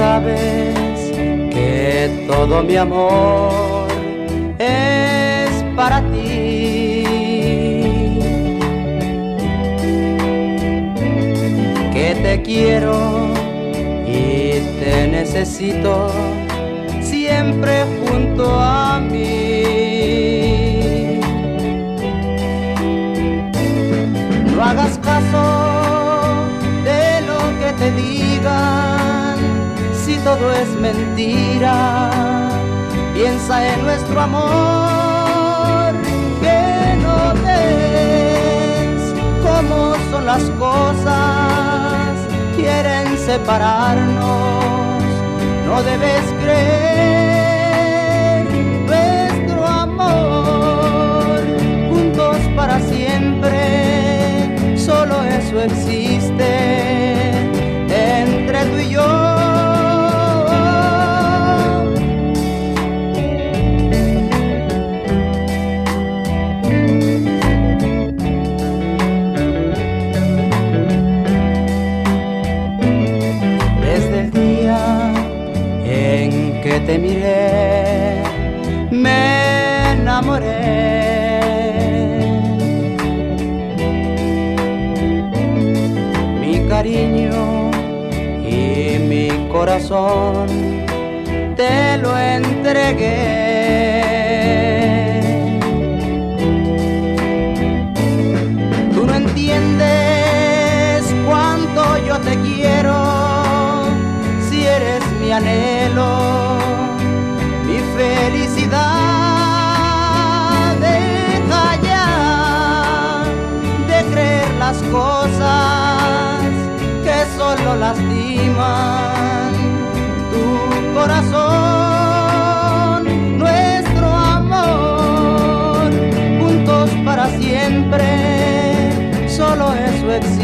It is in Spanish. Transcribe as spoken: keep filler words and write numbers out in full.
sabes que todo mi amor es para ti, que te quiero y te necesito siempre junto a mí. No hagas caso de lo que te digan, si todo es mentira. Piensa en nuestro amor, que no ves cómo son las cosas, quieren separarnos. No debes creer, nuestro amor juntos para siempre, solo eso existe entre tú y yo. Que te miré, me enamoré. Mi cariño y mi corazón te lo entregué. Tú no entiendes cuánto yo te quiero, si eres mi anhelo, mi felicidad. Deja ya de creer las cosas que solo lastiman tu corazón. Nuestro amor juntos para siempre, solo eso existe